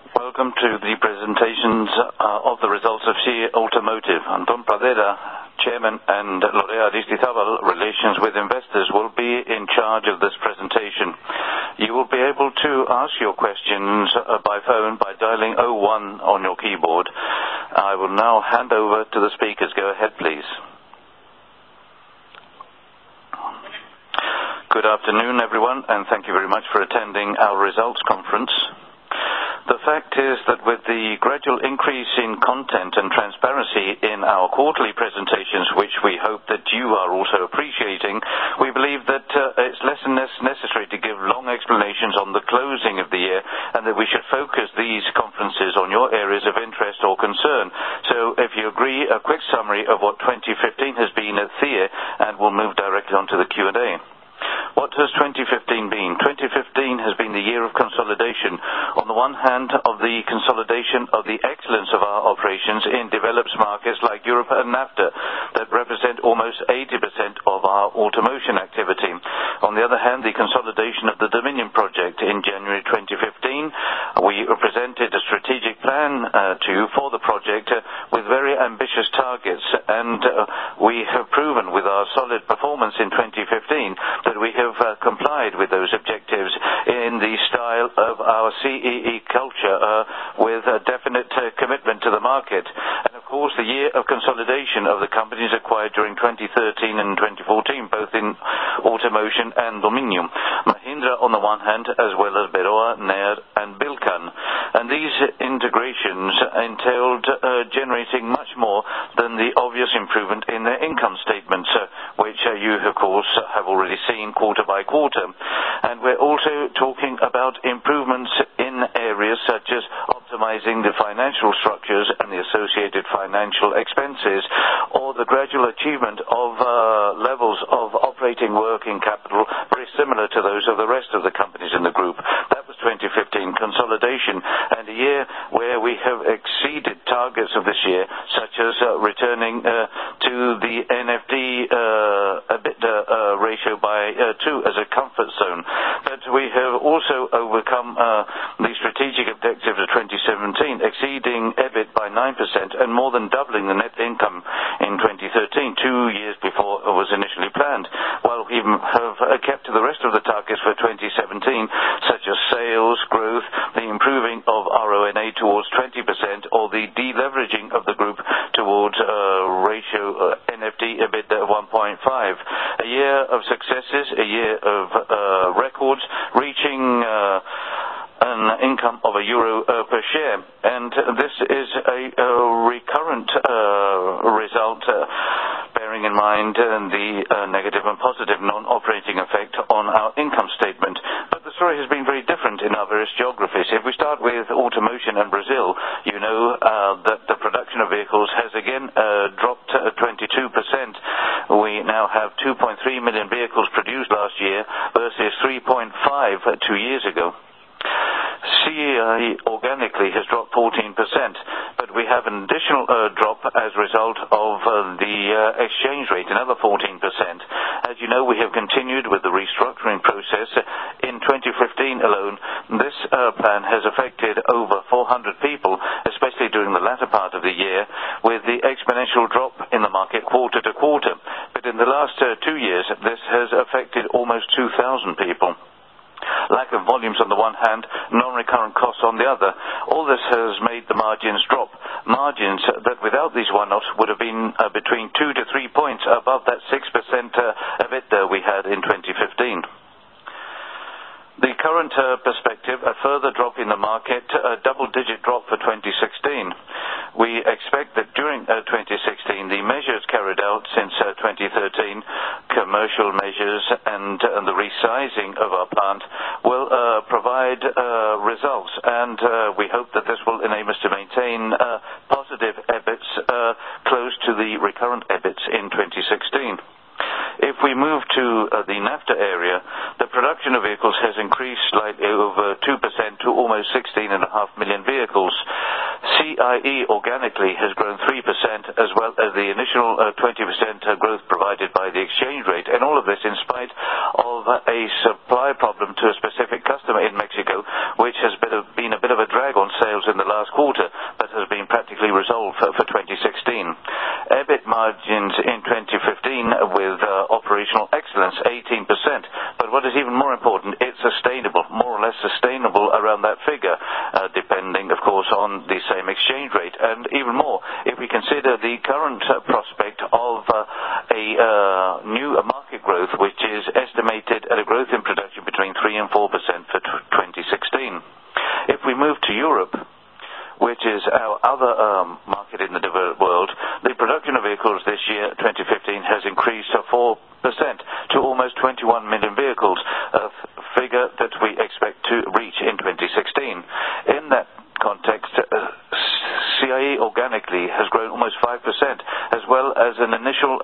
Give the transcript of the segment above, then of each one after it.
Welcome to the presentations of the results of CIE Automotive. Anton Pradera, Chairman, and Lorea Aristizabal, Relations with Investors, will be in charge of this presentation. You will be able to ask your questions by phone by dialing 01 on your keyboard. I will now hand over to the speakers. Go ahead, please. Good afternoon, everyone, and thank you very much for attending our results conference. The fact is that with the gradual increase in content and transparency in our quarterly presentations, which we hope that you are also appreciating, we believe that it's less and less necessary to give long explanations on the closing of the year, and that we should focus these conferences on your areas of interest or concern. So if you agree, a quick summary of what 2015 has been at CIE, and we'll move directly on to the Q&A. What has 2015 been? 2015 has been the year of consolidation. On the one hand, of the consolidation of the excellence of our operations in developed markets like Europe and NAFTA, that represent almost 80% of our automotion activity. On the other hand, the consolidation of the Dominion project. In January 2015, we presented a strategic plan for the project with very ambitious targets, and we have proven with our solid performance in 2015 that we have complied with those objectives in the style of our CEE culture, with a definite commitment to the market. And of course, the year of consolidation of the companies acquired during 2013 and 2014, both in automotion and Dominion. Mahindra on the one hand, as well as Beroa, Nair, and Bilcan. And these integrations entailed generating much more than the obvious improvement in their income statements, which you, of course, have already seen quarter by quarter. And we're also talking about improvements in areas such as optimizing the financial structures and the associated financial expenses, or the gradual achievement of levels of operating working capital very similar to those of the rest of the companies in the group. That was 2015 consolidation, and a year where we have exceeded targets of this year, such as returning to the NFD EBITDA ratio by 2 as a comfort zone. But we have also overcome the strategic objectives of 2017, exceeding EBIT by 9% and more than doubling the net income in 2013, 2 years before it was initially planned. While we have kept to the rest of the targets for 2017, such as sales growth, the improving of RONA towards 20%, or the deleveraging of the group towards ratio NFD EBITDA 1.5. A year of successes, a year of records, reaching an income of €1 per share. And this is a recurrent result, bearing in mind the negative and positive non-operating effect on our income statement. But the story has been very different in our various geographies. If we start with automotion in Brazil, you know that the production of vehicles has again dropped 22%. We now have 2.3 million vehicles produced last year versus 3.5 2 years ago. CIE organically has dropped 14%, but we have an additional drop as a result of the exchange rate, another 14%. As you know, we have continued with the restructuring process. In 2015 alone, this plan has affected over 400 people, especially during the latter part of the year, with the exponential drop in the market quarter to quarter. But in the last 2 years, this has affected almost 2,000 people. Lack of volumes on the one hand, non-recurrent costs on the other. All this has made the margins drop. Margins that without these one-offs would have been between 2 to 3 points above that 6% EBITDA we had in 2015. The current perspective, a further drop in the market, a double-digit drop for 2016. We expect that during 2016, the measures carried out since 2013, commercial measures and the resizing of our plant, will provide results, and we hope that this will enable us to maintain positive EBITs close to the recurrent EBITs in 2016. If we move to the NAFTA area, the production of vehicles has increased slightly over 2% to almost 16.5 million vehicles. CIE organically has grown 3%, as well as the initial 20% growth provided by the exchange rate, and all of this in spite of a supply problem to a specific customer in Mexico, which has been a bit of a drag on on sales in the last quarter that has been practically resolved for 2016. EBIT margins in 2015 with operational excellence, 18%. But what is even more important, it's sustainable, more or less sustainable around that figure, depending, of course, on the same exchange rate. And even more, if we consider the current prospect of a new market growth, which is estimated at a growth in production between 3 and 4% for 2016. If we move to Europe, which is our other market in the developed world, the production of vehicles this year, 2015, has increased to 4% to almost 21 million vehicles, a figure that we expect to reach in 2016. In that context, CIE organically has grown almost 5%, as well as an initial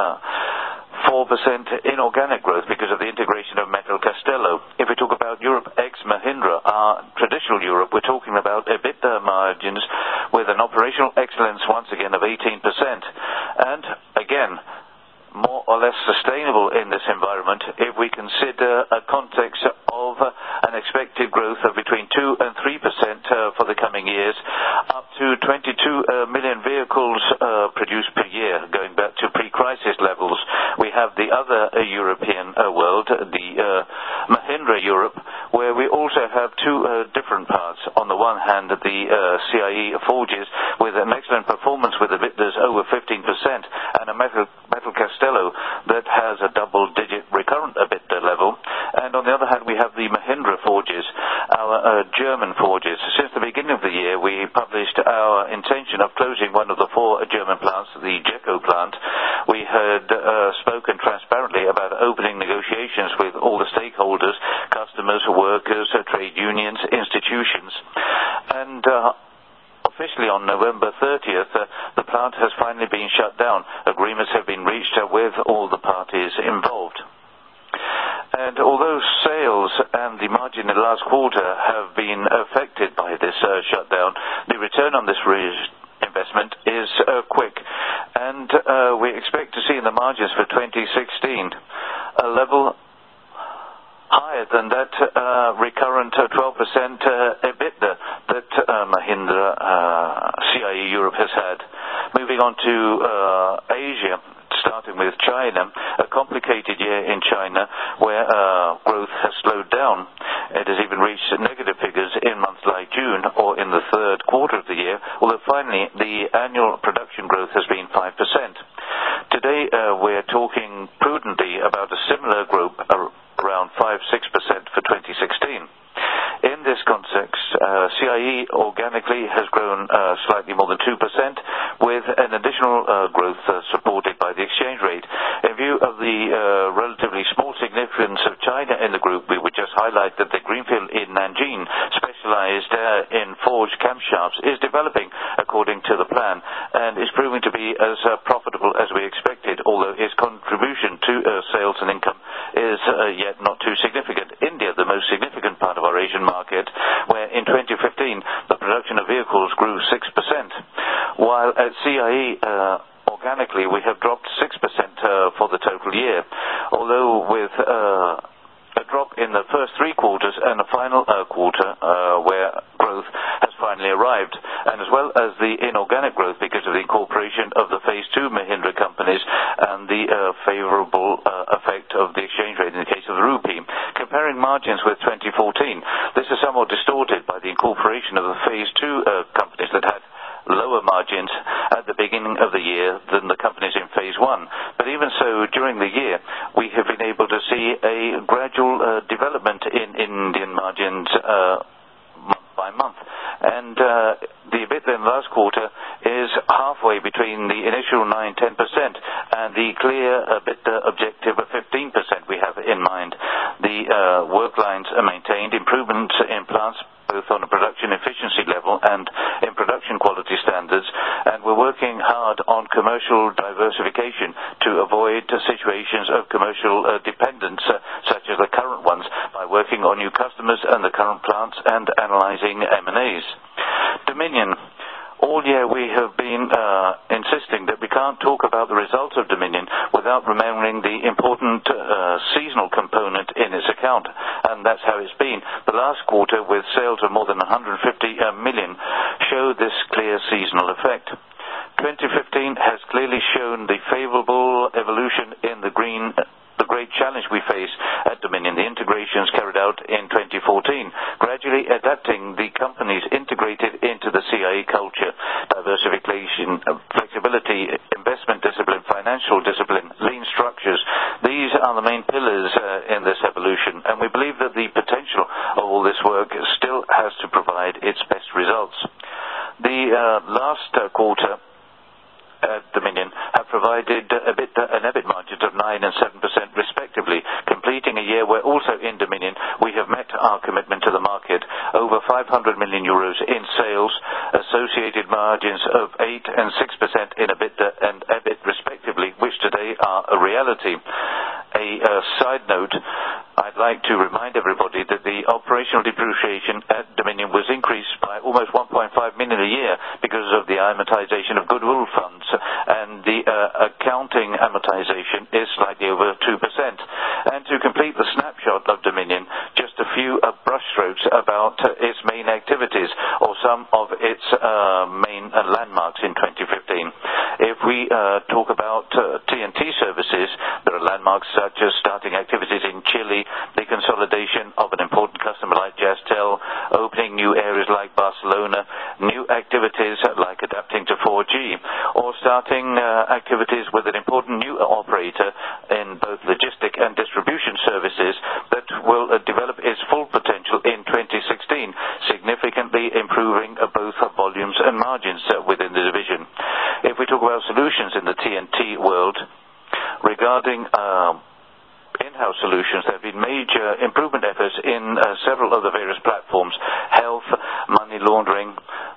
4% inorganic growth because of the integration of Metal Castello. If we talk about Europe ex-Mahindra, our traditional Europe, we're talking about EBITDA margins with an operational excellence once again of 18%. And again, more or less sustainable in this environment if we consider a context of an expected growth of between 2 and 3% for the coming years, up to 22 million vehicles produced per year, going back to pre-crisis levels. We have the other European world, the Mahindra Europe, where we also have two different parts. On the one hand, the CIE Forges with an excellent performance with EBITDAs over 15% and a Metal Castello that has a double-digit recurrent EBITDA level. And on the other hand, we have the Mahindra Forges, our German forges. Since the beginning of the year, we published our intention of closing one of the 4 German plants, the Jeco plant. We had spoken transparently about opening negotiations with all the stakeholders, customers, workers, trade unions, institutions. And officially on November 30th, the plant has finally been shut down. Agreements have been reached with all the parties involved. And although sales and the margin in the last quarter have been affected by this shutdown, the return on this investment is quick. And we expect to see in the margins for 2016 a level higher than that recurrent 12% EBITDA that Mahindra CIE Europe has had. Moving on to Asia, starting with China, a complicated year in China where growth has slowed down. It has even reached negative figures in months like June or in the third quarter of the year, although finally the annual production growth has been 5%. Today we're talking prudently about a similar growth around 5-6% for 2016. In this context, CIE organically has grown slightly more than 2%, with an additional growth supported by the exchange rate. In view of the relatively small significance of China in the group, we would just highlight that the greenfield in Nanjing, specialized in forged camshafts, is developing according to the plan and is proving to be as profitable as we expected, although its contribution to sales and income is yet not too significant. India, the most significant part of our Asian market, where in 2015 the production of vehicles grew 6%, while at CIE organically we have dropped 6% for the total year, although with a drop in the first 3 quarters and the final quarter where growth has finally arrived, and as well as the inorganic growth because of the incorporation of the Phase 2 Mahindra companies and the favorable effect of the exchange rate in the case of the rupee. Comparing margins with 2014, this is somewhat distorted by the incorporation of the Phase 2 companies that had lower margins at the beginning of the year than the companies in Phase 1. But even so, during the year, we have been able to see a gradual development in Indian margins month by month. And the EBITDA in the last quarter is halfway between the initial 9-10% and the clear EBITDA objective of 15% we have in mind. The work lines are maintained, improvements in plants both on a production efficiency level and in production quality standards, and we're working hard on commercial diversification to avoid situations of commercial dependence such as the current ones by working on new customers and the current plants and analyzing M&As. Dominion. All year we have been insisting that we can't talk about the results of Dominion without remembering the important seasonal component in its account, and that's how it's been. The last quarter, with sales of more than 150 million, million show this clear seasonal effect. 2015 has clearly shown the favorable evolution in the great challenge we face at Dominion, the integrations carried out in 2014, gradually adapting the companies integrated into the CIE culture, diversification, flexibility, investment discipline, financial discipline, lean structures. These are the main pillars in this evolution, and we believe that the potential of all this work still has to provide its best results. The last quarter at Dominion have provided an EBIT margins of 9% and 7% respectively, completing a year where also in Dominion we have met our commitment to the market. Over 500 million euros in sales, associated margins of 8% and 6% in EBITDA and EBIT respectively, which today are a reality. A side note, I'd like to remind everybody that the operational depreciation at Dominion was increased by almost 1.5 million a year because of the amortization of goodwill funds, and the accounting amortization is slightly over 2%. And to complete the snapshot of Dominion, just a few brushstrokes about its main activities or some of its main landmarks in 2015. If we talk about TNT services, there are landmarks such as starting activities in Chile, the consolidation of an important customer like Jazztel, opening new areas like Barcelona, new activities like adapting to 4G, or starting activities with an important new operator in both logistic and distribution services that will develop its full potential in 2016, significantly improving both volumes and margins within the division. If we talk about solutions in the TNT world, regarding in-house solutions, there have been major improvement efforts in several of the various platforms: health, money laundering,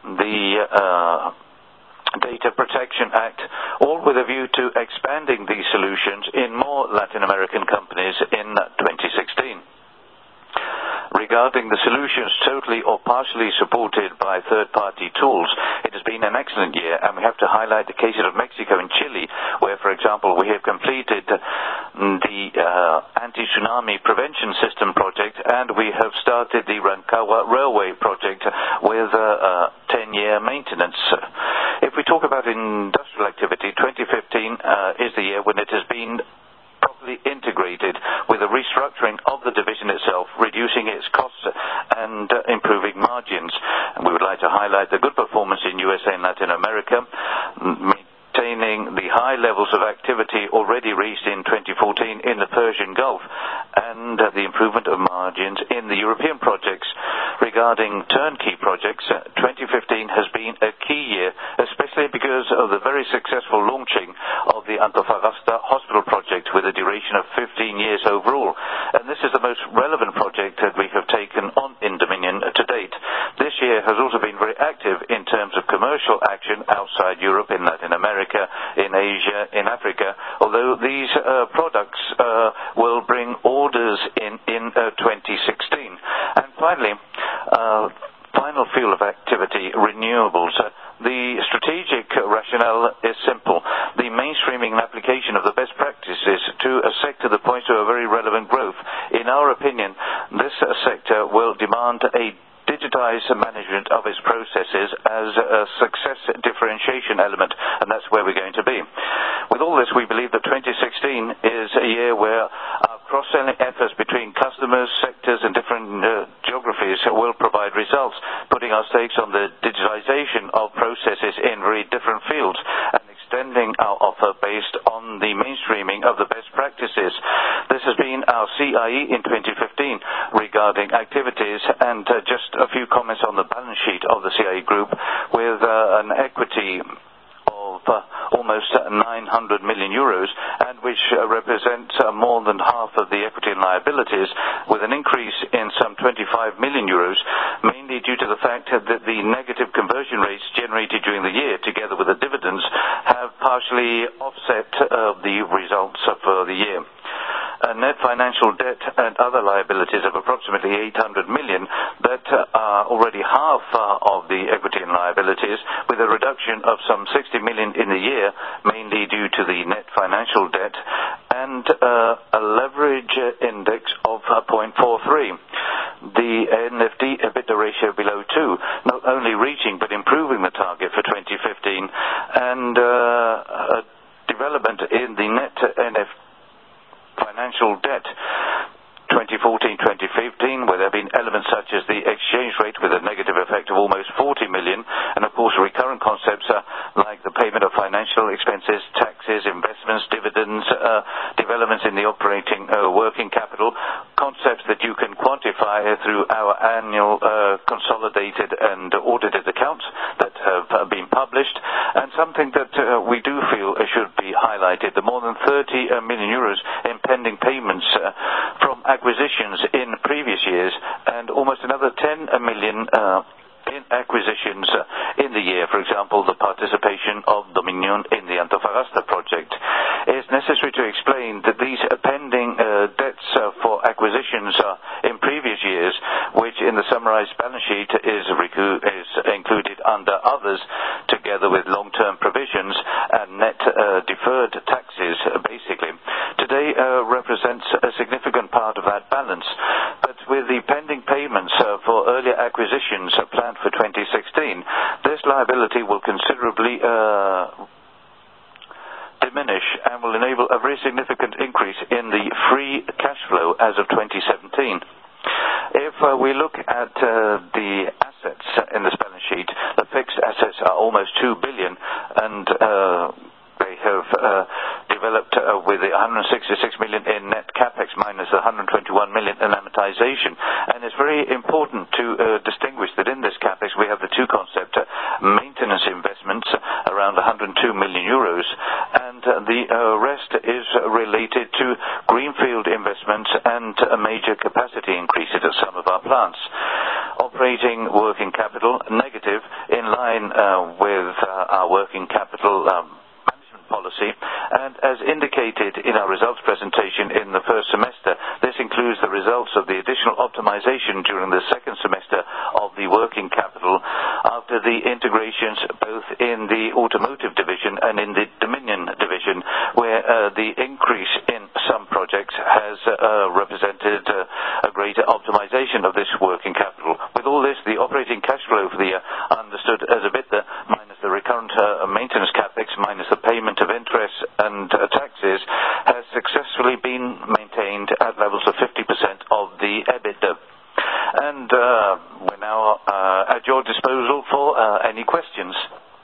the Data Protection Act, all with a view to expanding these solutions in more Latin American companies in 2016. Regarding the solutions totally or partially supported by third-party tools, it has been an excellent year, and we have to highlight the cases of Mexico and Chile, where, for example, we have completed the anti-tsunami prevention system project, and we have started the Rancagua Railway project with 10-year maintenance. If we talk about industrial activity, 2015 is the year when it has been properly integrated with a restructuring of the division itself, reducing its costs and improving margins. And we would like to highlight the good performance in USA and Latin America, maintaining the high levels of activity already reached in 2014 in the Persian Gulf, and the improvement of margins in the European projects. Regarding turnkey projects, 2015 has been a key year, especially because of the very successful launching of the Antofagasta Hospital project with a duration of 15 years overall. And this is the most relevant project that we have taken on in Dominion to date. This year has also been very active in terms of commercial action outside Europe, in Latin America, in Asia, in Africa, although these products will bring orders in 2016. And finally, final field of activity, renewables. The strategic rationale is simple: the mainstreaming and application of the best practices to a sector that points to a very relevant growth. In our opinion, this sector will demand a digitized management of its processes as a success differentiation element, and that's where we're going to be. With all this, we believe that 2016 is a year where our cross-selling efforts between customers, sectors, and different geographies will provide results, putting our stakes on the digitization of processes in very different fields and extending our offer based on the mainstreaming of the best practices. This has been our CIE in 2015 regarding activities, and just a few comments on the balance sheet of the CIE Group, with an equity of almost 900 million euros, and which represents more than half of the equity and liabilities, with an increase in some 25 million euros, mainly due to the fact that the negative conversion rates generated during the year, together with the dividends, have partially offset the results for the year. A net financial debt and other liabilities of approximately 800 million that are already half of the equity and liabilities, with a reduction of some 60 million in the year, mainly due to the net financial debt, and a leverage index of 0.43. the NFD EBITDA ratio below 2, not only reaching but improving the target for 2015, and a development in the net NF financial debt 2014-2015, where there have been elements such as the exchange rate with a negative effect of almost 40 million, and of course recurrent concepts like the payment of financial expenses, taxes, investments, dividends, developments in the operating working capital, concepts that you can quantify through our annual consolidated and audited accounts that have been published, and something that we do feel should be highlighted, the more than 30 million euros in pending payments from acquisitions in previous years, and almost another 10 million in acquisitions in the year. For example, the participation of Dominion in the Antofagasta project. It's necessary to explain that these pending debts for acquisitions in previous years, which in the summarized balance sheet is included under others, together with long-term provisions and net deferred taxes, basically, today represents a significant part of that balance. But with the pending payments for earlier acquisitions planned for 2016, this liability will considerably diminish and will enable a very significant increase in the free cash flow as of 2017. If we look at the assets in this balance sheet, the fixed assets are almost 2 billion, and they have developed with 166 million in net capex minus 121 million in amortization. And it's very important to distinguish that in this capex we have the two concepts, maintenance investments around 102 million euros, and the rest is related to greenfield investments and major capacity increases at some of our plants. Operating working capital negative, in line with our working capital policy, and as indicated in our results presentation in the first semester, this includes the results of the additional optimization during the second semester of the working capital after the integrations both in the automotive division and in the Dominion division, where the increase in some projects has represented a greater optimization of this working capital. With all this, the operating cash flow for the year, understood as EBITDA minus the recurrent maintenance capex minus the payment of interest and taxes, has successfully been maintained at levels of 50% of the EBITDA. And we're now at your disposal for any questions.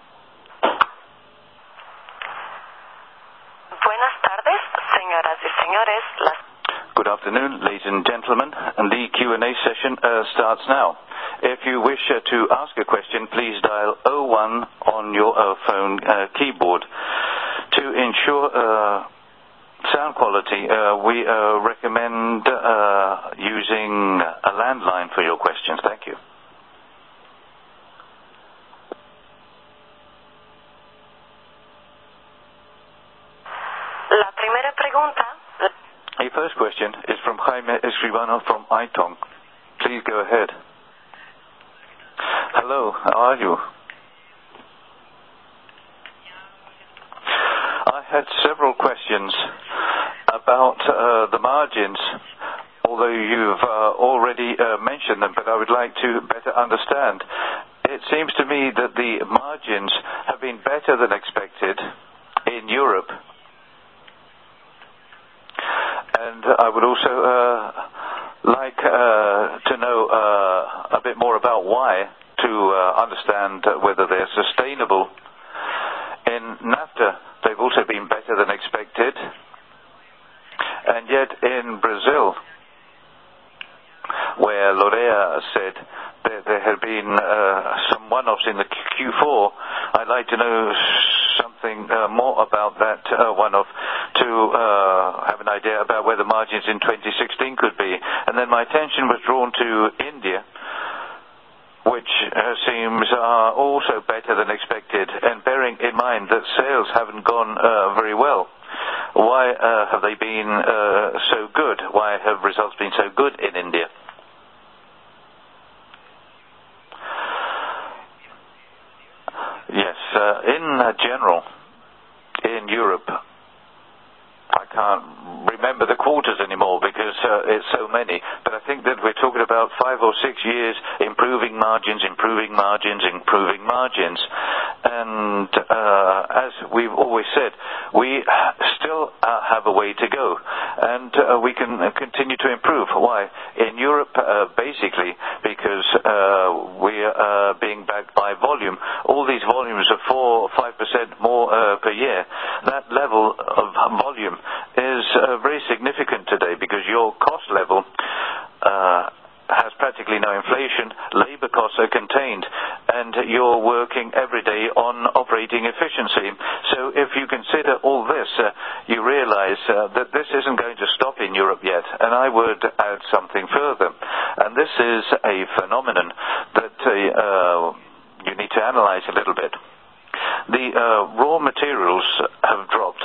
Buenas tardes, señoras y señores. Good afternoon, ladies and gentlemen, and the Q&A session starts now. If you wish to ask a question, please dial 01 on your phone keyboard. To ensure sound quality, we recommend using a landline for your questions. Thank you. La primera pregunta. The first question is from Jaime Escribano from ITON. Please go ahead. Hello, how are you? I had several questions about the margins, although you've already mentioned them, but I would like to better understand. It seems to me that the margins have been better than expected in Europe. And I would also like to know a bit more about why, to understand whether they're sustainable. In NAFTA, they've also been better than expected. And yet in Brazil, where Lorea said that there had been some one-offs in the Q4, I'd like to know something more about that one-off to have an idea about where the margins in 2016 could be. And then my attention was drawn to India, which seems also better than expected, and bearing in mind that sales haven't gone very well. Why have they been so good? Why have results been so good in India? Yes, in general, in Europe, I can't remember the quarters anymore because it's so many. But I think that we're talking about 5 or 6 years improving margins. And as we've always said, we still have a way to go. And we can continue to improve. Why? In Europe, basically, because we are being backed by volume. All these volumes are 4 or 5% more per year. That level of volume is very significant today because your cost level has practically no inflation, labor costs are contained, and you're working every day on operating efficiency. So if you consider all this, you realize that this isn't going to stop in Europe yet. And I would add something further. And this is a phenomenon that you need to analyze a little bit. The raw materials have dropped.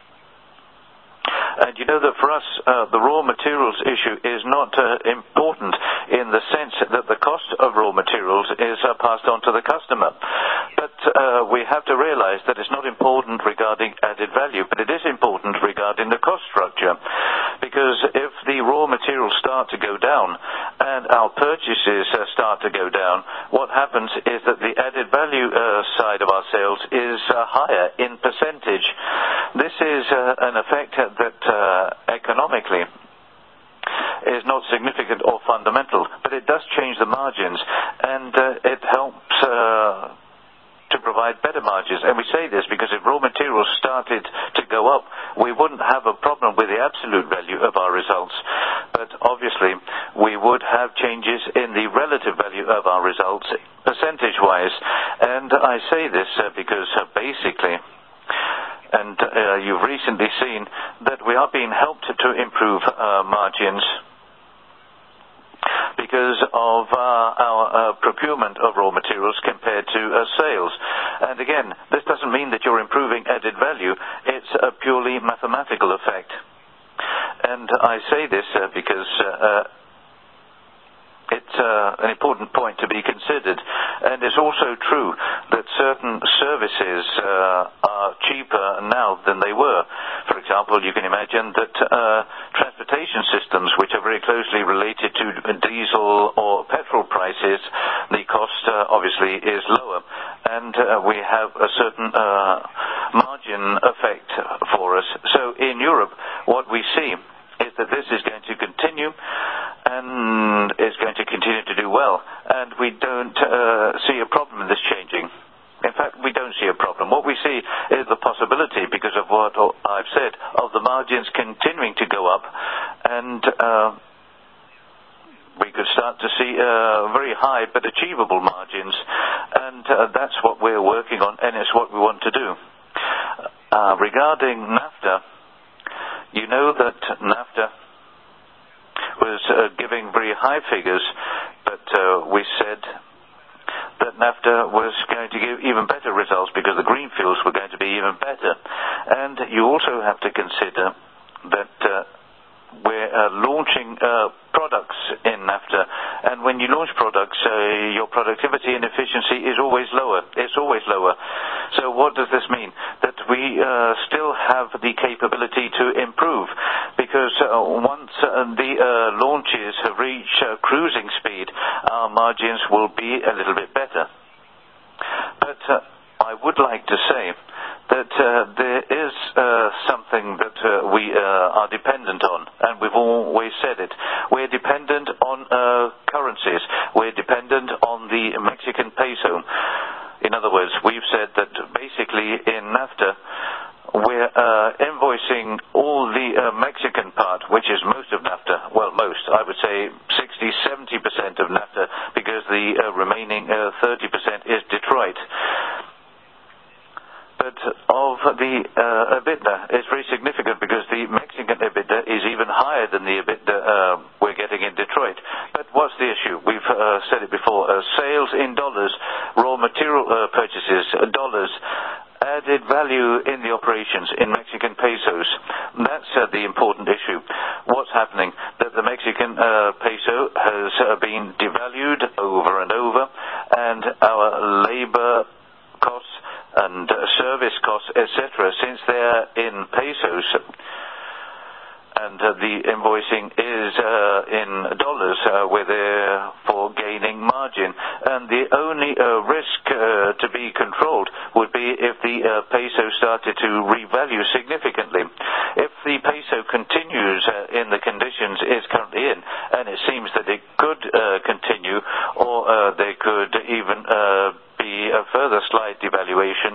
And you know that for us, the raw materials issue is not important in the sense that the cost of raw materials is passed on to the customer. But we have to realize that it's not important regarding added value, but it is important regarding the cost structure. Because if the raw materials start to go down and our purchases start to go down, what happens is that the added value side of our sales is higher in percentage. This is an effect that economically is not significant or fundamental, but it does change the margins, and it helps to provide better margins. And we say this because if raw materials started to go up, we wouldn't have a problem with the absolute value of our results. But obviously, we would have changes in the relative value of our results, percentage-wise. And I say this because basically, and you've recently seen that we are being helped to improve margins because of our procurement of raw materials compared to sales. And again, this doesn't mean that you're improving added value. It's a purely mathematical effect. And I say this because it's an important point to be considered. And it's also true that certain services are cheaper now than they were. For example, you can imagine that transportation systems, which are very closely related to diesel or petrol prices, the cost obviously is lower. And we have a certain margin effect for us. So in Europe, what we see is that this is going to continue and is going to continue to do well. And we don't see a problem in this changing. In fact, we don't see a problem. What we see is the possibility, because of what I've said, of the margins continuing to go up, and we could start to see very high but achievable margins, and that's what we're working on, and it's what we want to do. Regarding NAFTA, you know that NAFTA was giving very high figures, but we said that NAFTA was going to give even better results because the greenfields were going to be even better. And you also have to consider that we're launching products in NAFTA, and when you launch products, your productivity and efficiency is always lower. It's always lower. So what does this mean? That we still have the capability to improve, because once the launches have reached cruising speed, our margins will be a little bit better. But I would like to say that there is something that we are dependent on, and we've always said it. We're dependent on currencies. We're dependent on the Mexican peso. In other words, we've said that basically in NAFTA, we're invoicing all the Mexican part, which is most of NAFTA. Well, most. I would say 60-70% of NAFTA, because the remaining 30% is Detroit. But of the EBITDA is very significant, because the Mexican EBITDA is even higher than the EBITDA we're getting in Detroit. But what's the issue? We've said it before. Sales in dollars, raw material purchases, dollars, added value in the operations in Mexican pesos. That's the important issue. What's happening? That the Mexican peso has been devalued over and over, and our labor costs and service costs, etc., since they're in pesos, and the invoicing is in dollars. We're therefore gaining margin. And the only risk to be controlled would be if the peso started to revalue significantly. If the peso continues in the conditions it's currently in, and it seems that it could continue, or there could even be a further slight devaluation,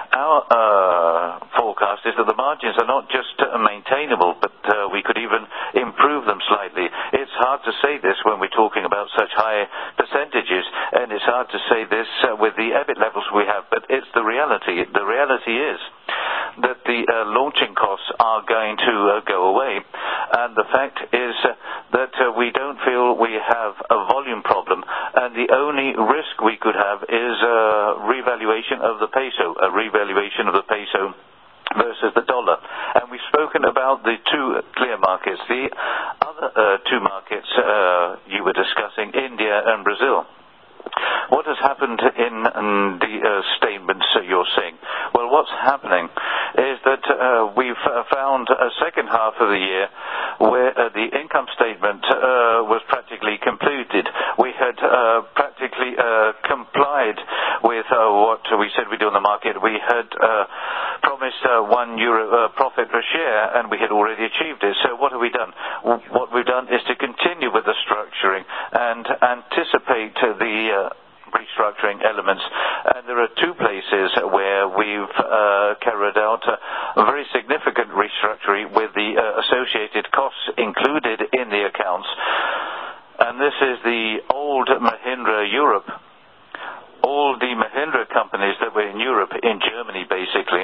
our forecast is that the margins are not just maintainable, but we could even improve them slightly. It's hard to say this when we're talking about such high percentages, and it's hard to say this with the EBIT levels we have, but it's the reality. The reality is that the launching costs are going to go away, and the fact is that we don't feel we have a volume problem, and the only risk we could have is revaluation of the peso, a revaluation of the peso versus the dollar. And we've spoken about the two clear markets. The other two markets you were discussing, India and Brazil. What has happened in the statements you're seeing? Well, what's happening is that we've found a second half of the year where the income statement was practically completed. We had practically complied with what we said we'd do on the market. We had promised €1 profit per share, and we had already achieved it. So what have we done? What we've done is to continue with the structuring and anticipate the restructuring elements. And there are two places where we've carried out a very significant restructuring with the associated costs included in the accounts. And this is the old Mahindra Europe. All the Mahindra companies that were in Europe, in Germany basically.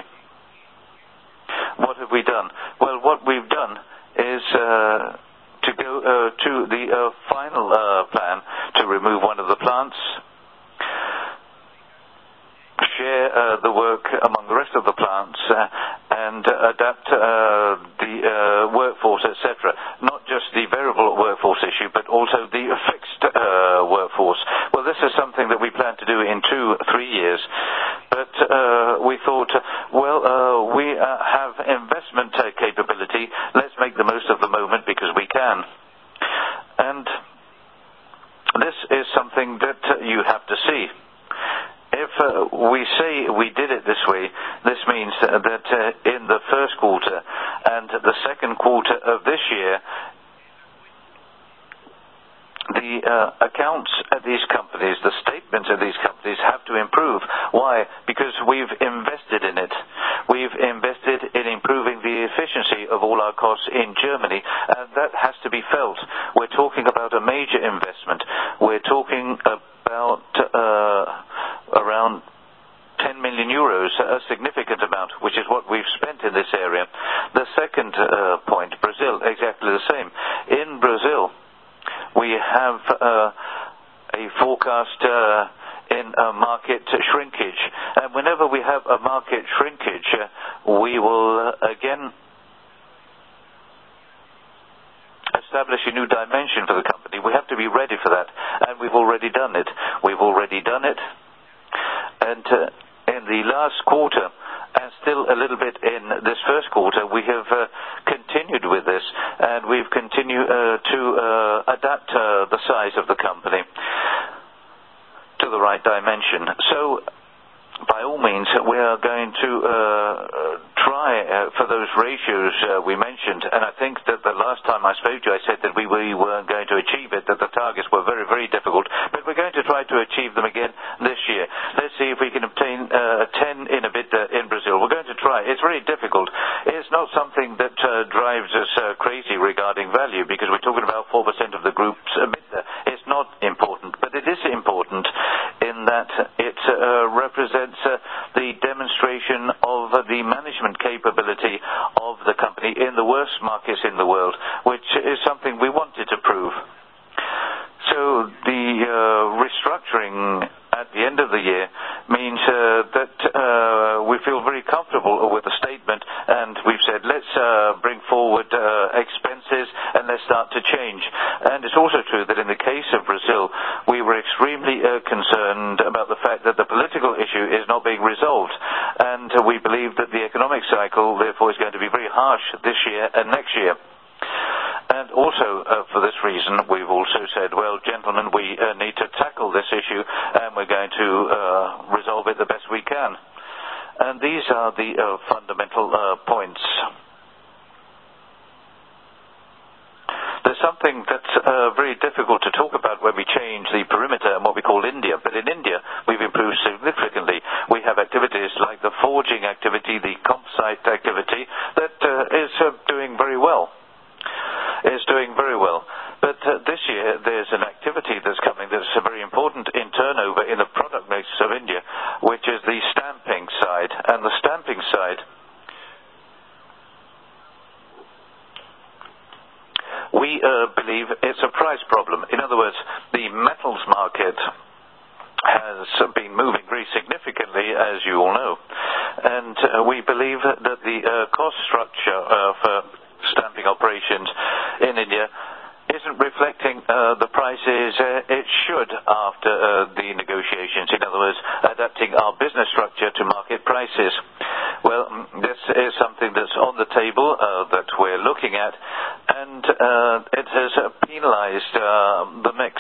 What have we done? Well, what we've done is to go to the final plan to remove one of the plants, share the work among the rest of the plants, and adapt the workforce, etc. Not just the variable workforce issue, but also the fixed workforce. Well, this is something that we plan to do in 2-3 years. But we thought, well, we have investment capability. Let's make the most of the moment because we can. And this is something that you have to see. If we say we did it this way, this means that in the first quarter and the second quarter of this year, the accounts at these companies, the statements of these companies have to improve. Why? Because we've invested in it. We've invested in improving the efficiency of all our costs in Germany, and that has to be felt. We're talking about a major investment. We're talking about around 10 million euros, a significant amount, which is what we've spent in this area. The second point, Brazil, exactly the same. In Brazil, we have a forecast in market shrinkage. And whenever we have a market shrinkage, we will again establish a new dimension for the company. We have to be ready for that. And we've already done it. And in the last quarter, and still a little bit in this first quarter, we have continued with this, and we've continued to adapt the size of the company to the right dimension. So, by all means, we are going to try for those ratios we mentioned, and I think that the last time I spoke to you, I said that we weren't going to achieve it, that the targets were very, very difficult, but we're going to try to achieve them again this year. Let's see if we can obtain 10 in EBITDA in Brazil. We're going to try. It's very difficult. It's not something that drives us crazy regarding value, because we're talking about 4% of the group's EBITDA. It's not important, but it is important in that it represents the demonstration of the management capability of the company in the worst markets in the world, which is something we wanted to prove. So the restructuring at the end of the year means that we feel very comfortable with the statement, and we've said let's bring forward expenses and let's start to change. And it's also true that in the case of Brazil, we were extremely concerned about the fact that the political issue is not being resolved, and we believe that the economic cycle therefore is going to be very harsh this year and next year. And also, for this reason, we've also said, well, gentlemen, we need to tackle this issue, and we're going to resolve it the best we can. And these are the fundamental points. There's something that's very difficult to talk about when we change the perimeter and what we call India. But in India, we've improved significantly. We have activities like the forging activity, the composite activity, that is doing very well. But this year, there's an activity that's coming that's very important in turnover in the product mix of India, which is the stamping side. And the stamping side, we believe it's a price problem. In other words, the metals market has been moving very significantly, as you all know. And we believe that the cost structure for stamping operations in India isn't reflecting the prices it should after the negotiations. In other words, adapting our business structure to market prices. Well, this is something that's on the table that we're looking at, and it has penalized the mix.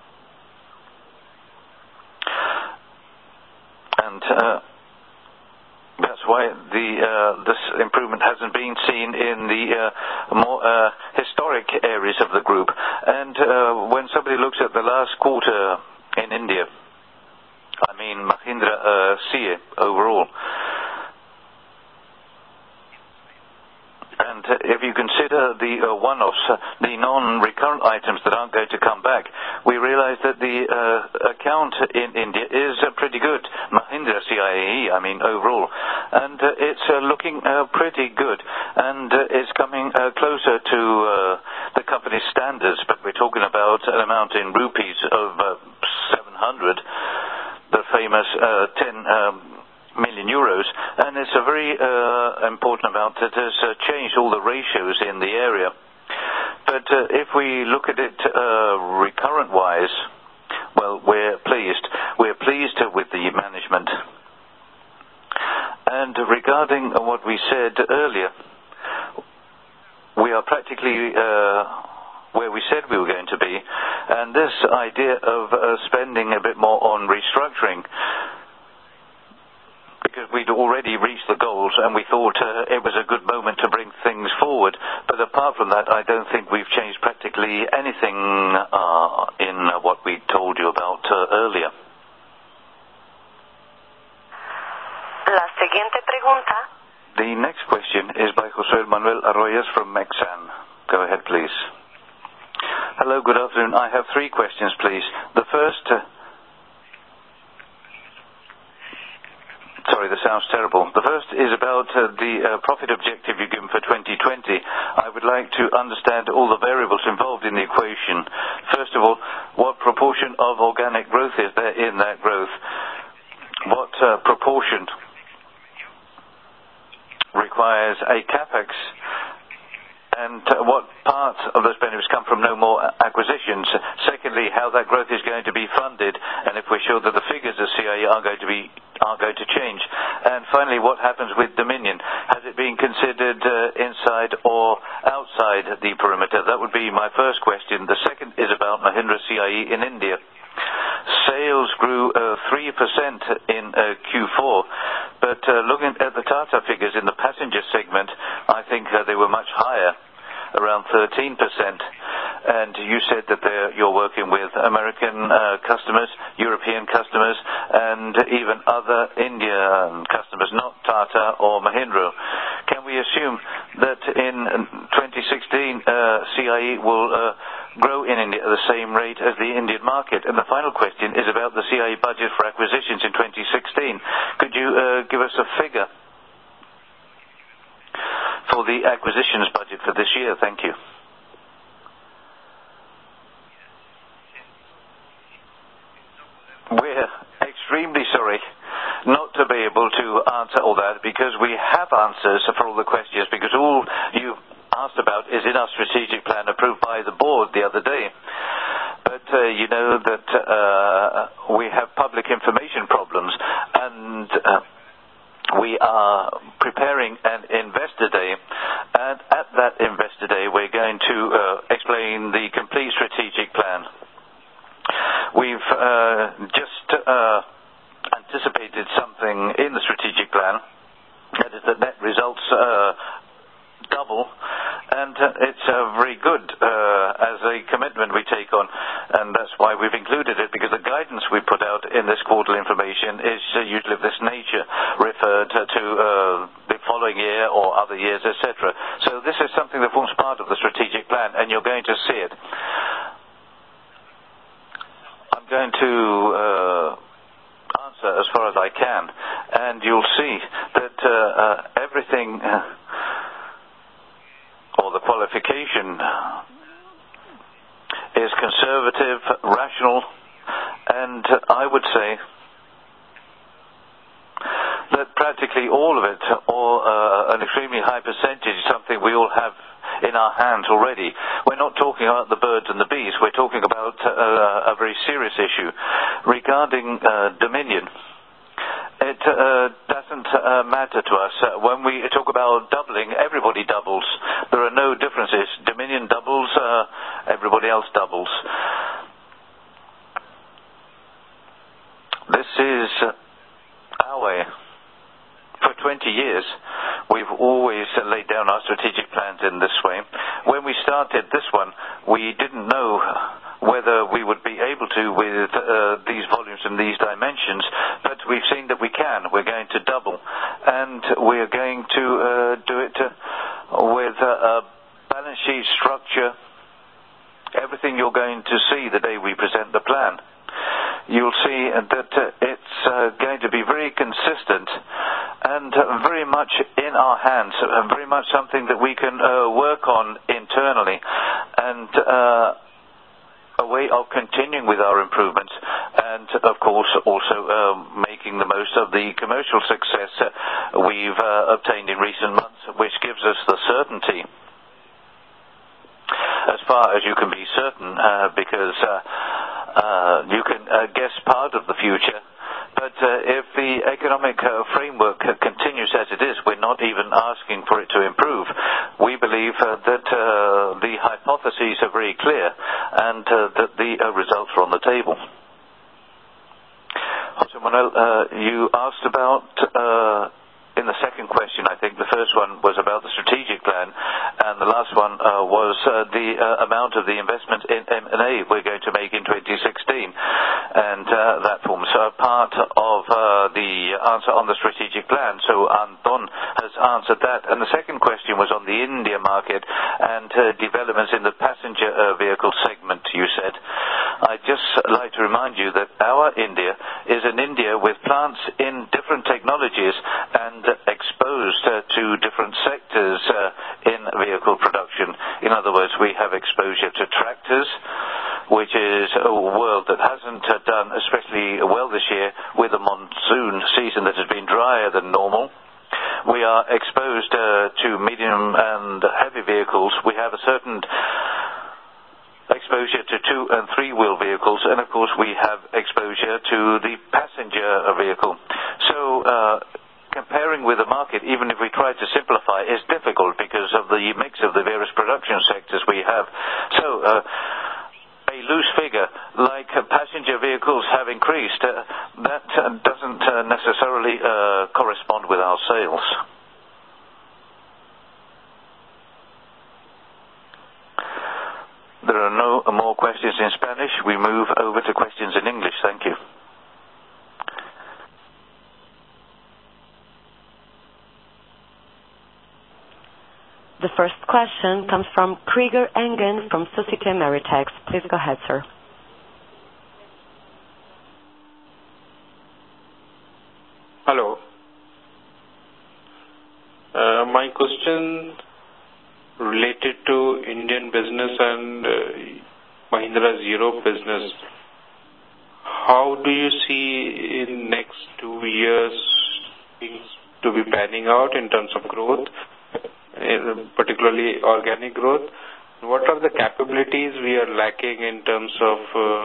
And that's why this improvement hasn't been seen in the more historic areas of the group. And when somebody looks at the last quarter in India, I mean Mahindra CIE overall, and if you consider the one-offs, the non-recurrent items that aren't going to come back, we realize that the account in India is pretty good. Mahindra CIE, I mean overall, and it's looking pretty good, and it's coming closer to the company's standards. But we're talking about an amount in rupees of 700, the famous 10 million euros, and it's a very important amount that has changed all the ratios in the area. But if we look at it recurrent-wise, well, we're pleased. We're pleased with the management. And regarding what we said earlier, we are practically where we said we were going to be. And this idea of spending a bit more on restructuring, because we'd already reached the goals and we thought it was a good moment to bring things forward. But apart from that, I don't think we've changed practically anything in what we told you about earlier. La siguiente pregunta. The next question is by José Manuel Arroyas from Mexan. Go ahead, please. Hello, good afternoon. I have 3 questions, please. The first... Sorry, this sounds terrible. The first is about the profit objective you've given for 2020. I would like to understand all the variables involved in the equation. First of all, what proportion of organic growth is there in that growth? What proportion requires a capex? And what part of those benefits come from no more acquisitions? Secondly, how that growth is going to be funded, and if we're sure that the figures of CIE are going to change. And finally, what happens with Dominion? Has it been considered inside or outside the perimeter? That would be my first question. The second is about Mahindra CIE in India. Sales grew 3% in Q4, but looking at the Tata figures in the passenger segment, I think they were much higher, around 13%. And you said that you're working with American customers, European customers, and even other Indian customers, not Tata or Mahindra. Can we assume that in 2016 CIE will grow in India at the same rate as the Indian market? And the final question is about the CIE budget for acquisitions in 2016. Could you give us a figure for the acquisitions budget for this year? Thank you. We're extremely sorry not to be able to answer all that, because we have answers for all the questions, because all you asked about is in our strategic plan approved by the board the other day. But you know that we have public information problems, and we are preparing an investor day, and at that investor day we're going to explain the complete strategic plan. We've just anticipated something in the strategic plan. That is, the net results double, and it's very good as a commitment we take on, and that's why we've included it, because the guidance we put out in this quarterly information is usually of this nature, referred to the following year or other years, etc. So this is something that forms part of the strategic plan, and you're going to see it. I'm going to answer as far as I can, and you'll see that everything, or the qualification, is conservative, rational, and I would say that practically all of it, or an extremely high percentage, is something we all have in our hands already. We're not talking about the birds and the bees. We're talking about a very serious issue regarding Dominion. It doesn't matter to us. When we talk about doubling, everybody doubles. There are no differences. Dominion doubles, everybody else doubles. This is our way. For 20 years, we've always laid down our strategic plans in this way. When we started this one, we didn't know whether we would be able to with these volumes and these dimensions, but we've seen that we can. We're going to double, and we're going to do it with a balance sheet structure, everything you're going to see the day we present the plan. You'll see that it's going to be very consistent and very much in our hands, very much something that we can work on internally, and a way of continuing with our improvements, and of course also making the most of the commercial success we've obtained in recent months, which gives us the certainty, as far as you can be certain, because you can guess part of the future, but if the economic framework continues as it is, we're not even asking for it to improve. We believe that the hypotheses are very clear, and that the results are on the table. José Manuel, you asked about in the second question, I think the first one was about the strategic plan, and the last one was the amount of the investment in M&A we're going to make in 2016, and that forms part of the answer on the strategic plan. So Anton has answered that, and the second question was on the India market and developments in the passenger vehicle segment, you said. I'd just like to remind you that our India is an India with plants in different technologies and exposed to different sectors in vehicle production. In other words, we have exposure to tractors, which is a world that hasn't done especially well this year, with a monsoon season that has been drier than normal. We are exposed to medium and heavy vehicles. We have a certain exposure to 2- and 3-wheel vehicles, and of course we have exposure to the passenger vehicle. So comparing with the market, even if we try to simplify, is difficult because of the mix of the various production sectors we have. So a loose figure like passenger vehicles have increased, that doesn't necessarily correspond with our sales. There are no more questions in Spanish. We move over to questions in English. Thank you. The first question comes from Krieger Engen from Societe Meritex. Please go ahead, sir. Hello. My question related to Indian business and Mahindra's Europe business. How do you see in next 2 years things to be panning out in terms of growth, particularly organic growth? What are the capabilities we are lacking in terms of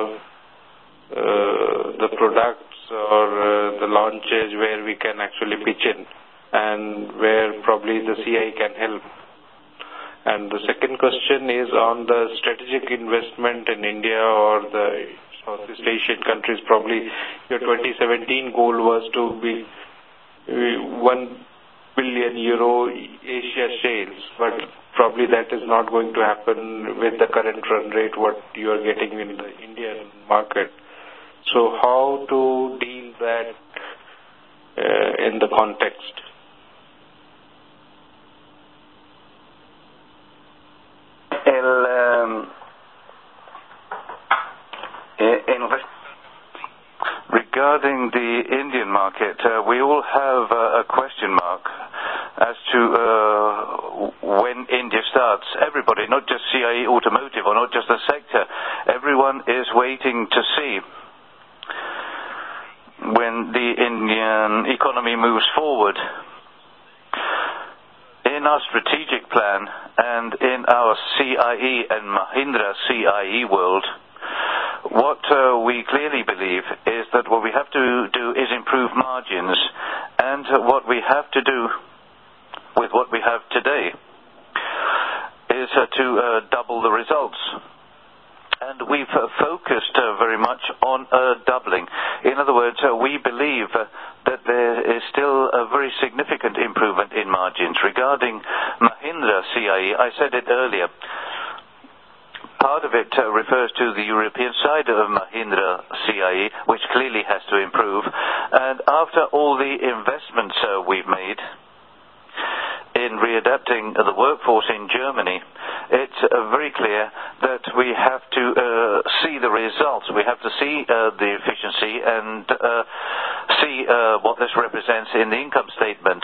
the products or the launches where we can actually pitch in, and where probably the CI can help? And the second question is on the strategic investment in India or the Southeast Asian countries. Probably your 2017 goal was to be 1 billion euro Asia sales, but probably that is not going to happen with the current run rate what you are getting in the Indian market. So how to deal that in the context? Regarding the Indian market, we all have a question mark as to when India starts. Everybody, not just CIE Automotive or not just the sector, everyone is waiting to see when the Indian economy moves forward. In our strategic plan and in our CIE and Mahindra CIE world, what we clearly believe is that what we have to do is improve margins, and what we have to do with what we have today is to double the results. And we've focused very much on doubling. In other words, we believe that there is still a very significant improvement in margins. Regarding Mahindra CIE, I said it earlier, part of it refers to the European side of Mahindra CIE, which clearly has to improve. And after all the investments we've made in readapting the workforce in Germany, it's very clear that we have to see the results. We have to see the efficiency and see what this represents in the income statement.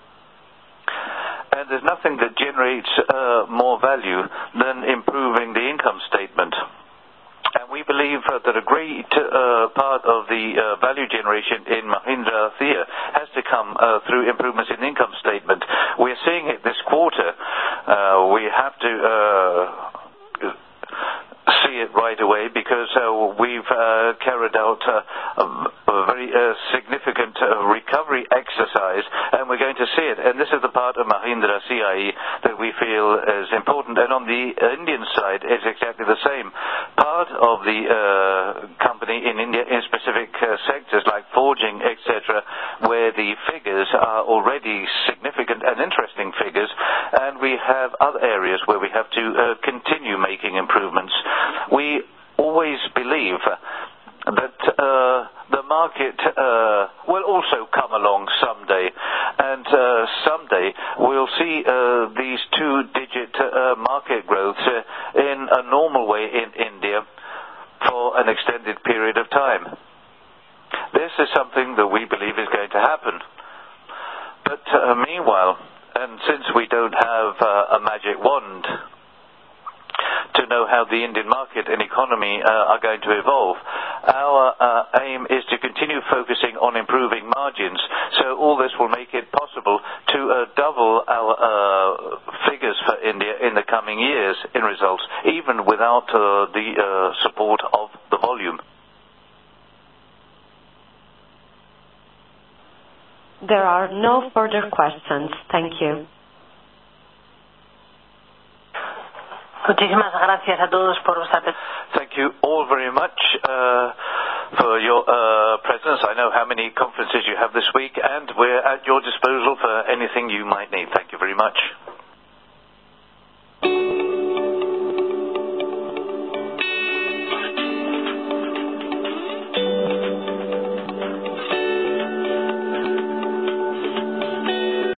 And there's nothing that generates more value than improving the income statement. And we believe that a great part of the value generation in Mahindra Thea has to come through improvements in the income statement. We're seeing it this quarter. We have to see it right away because we've carried out a very significant recovery exercise, and we're going to see it. And this is the part of Mahindra CIE that we feel is important. And on the Indian side, it's exactly the same. Part of the company in India in specific sectors like forging, etc., where the figures are already significant and interesting figures, and we have other areas where we have to continue making improvements. We always believe that the market will also come along someday, and someday we'll see these two-digit market growths in a normal way in India for an extended period of time. This is something that we believe is going to happen. But meanwhile, and since we don't have a magic wand to know how the Indian market and economy are going to evolve, our aim is to continue focusing on improving margins. So all this will make it possible to double our figures for India in the coming years in results, even without the support of the volume. There are no further questions. Thank you. Muchísimas gracias a todos por vuestra atención. Thank you all very much for your presence. I know how many conferences you have this week, and we're at your disposal for anything you might need. Thank you very much.